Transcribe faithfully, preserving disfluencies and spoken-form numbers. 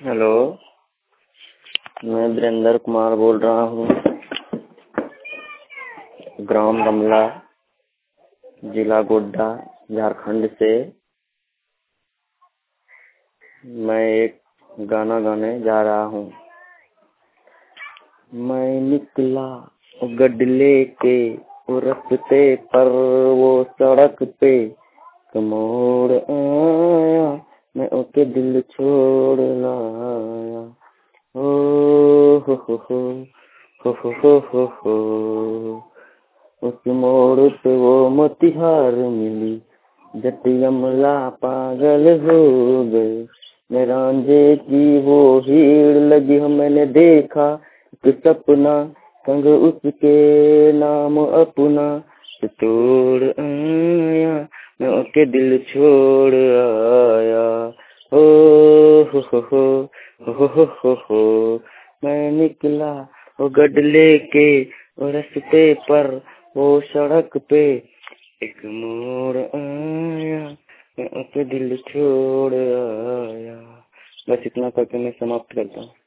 Hello, मैं वीरेंद्र कुमार बोल रहा हूँ, ग्राम रमला, जिला गोड्डा, झारखंड से। मैं एक गाना गाने जा रहा हूँ। मैं निकला गडले के वो रस्ते पर, वो सड़क पे मोड़ आया, मैं ओके दिल छोड़ लाया। हो हो हो हो हो हो हो हो हो उस मोड़ पे वो मोतिहार मिली, जट यमला पागल हो गए। मैं रांझे की वो भीड़ लगी, मैंने देखा एक सपना, संग उसके नाम अपना तोड़ आया, मैं ओके दिल छोड़ आया। हो हो हो हो हो हो हो हो मैं निकला वो गडले के वो रास्ते पर, वो सड़क पे एक मोड़ आया, मैं ओके दिल छोड़ आया। बस इतना करके मैं समाप्त करता हूँ।